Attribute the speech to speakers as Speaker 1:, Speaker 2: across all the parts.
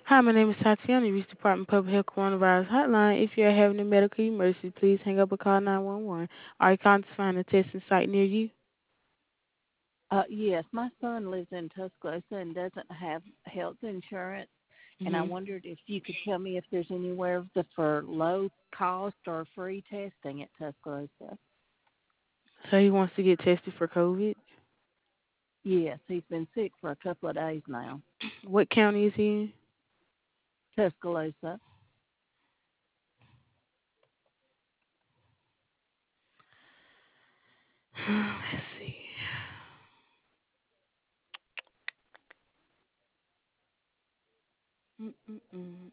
Speaker 1: Hi, my name is Tatiana. You reached Department of Public Health Coronavirus Hotline. If you're having a medical emergency, please hang up and call 911. Are you calling to find a testing site near you?
Speaker 2: Yes, my son lives in Tuscaloosa and doesn't have health insurance, and I
Speaker 1: Hmm.
Speaker 2: wondered if you could tell me if there's anywhere for low cost or free testing at Tuscaloosa.
Speaker 1: So he wants to get tested for COVID.
Speaker 2: Yes, he's been sick for a couple of days now.
Speaker 1: What county is he in?
Speaker 2: Tuscaloosa.
Speaker 1: Let's see. Mm-mm-mm.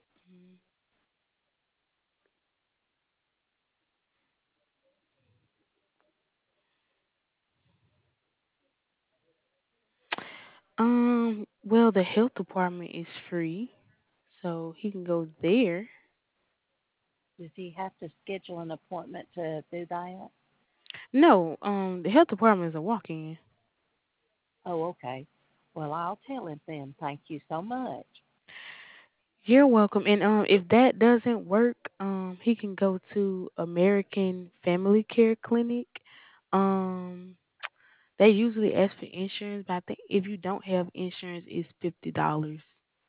Speaker 1: Well, the health department is free, so he can go there.
Speaker 2: Does he have to schedule an appointment to do that?
Speaker 1: No, the health department is a walk-in.
Speaker 2: Oh, okay. Well, I'll tell him then. Thank you so much.
Speaker 1: You're welcome. And if that doesn't work, he can go to American Family Care Clinic. Um, they usually ask for insurance, but I think if you don't have insurance, it's $50.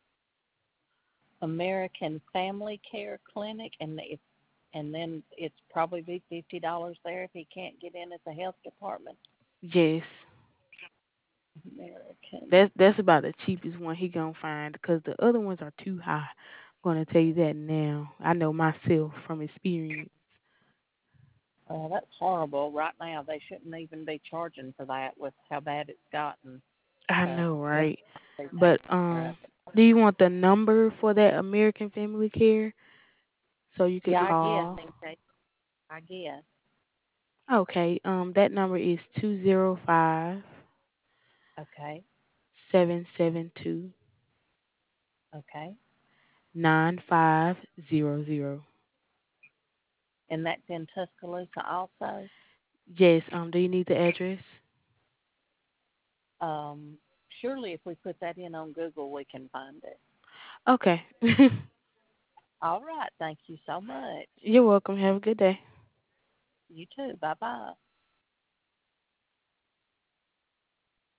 Speaker 2: American Family Care Clinic, and then it's probably be $50 there if he can't get in at the health department.
Speaker 1: Yes,
Speaker 2: American.
Speaker 1: that's about the cheapest one he gonna find because the other ones are too high. I'm gonna tell you that now. I know myself from experience.
Speaker 2: That's horrible. Right now, they shouldn't even be charging for that with how bad it's gotten.
Speaker 1: I
Speaker 2: Uh,
Speaker 1: know,
Speaker 2: they
Speaker 1: right?
Speaker 2: they take
Speaker 1: But
Speaker 2: care of it.
Speaker 1: do you want the number for that American Family Care so you could
Speaker 2: Yeah, I guess.
Speaker 1: call?
Speaker 2: I guess.
Speaker 1: Okay, that number is 205
Speaker 2: Okay.
Speaker 1: 772
Speaker 2: Okay.
Speaker 1: 9500.
Speaker 2: And that's in Tuscaloosa also.
Speaker 1: Yes, do you need the address?
Speaker 2: Um, Surely if we put that in on Google, we can find it.
Speaker 1: Okay.
Speaker 2: All right. Thank you so much.
Speaker 1: You're welcome. Have a good day.
Speaker 2: You too. Bye bye.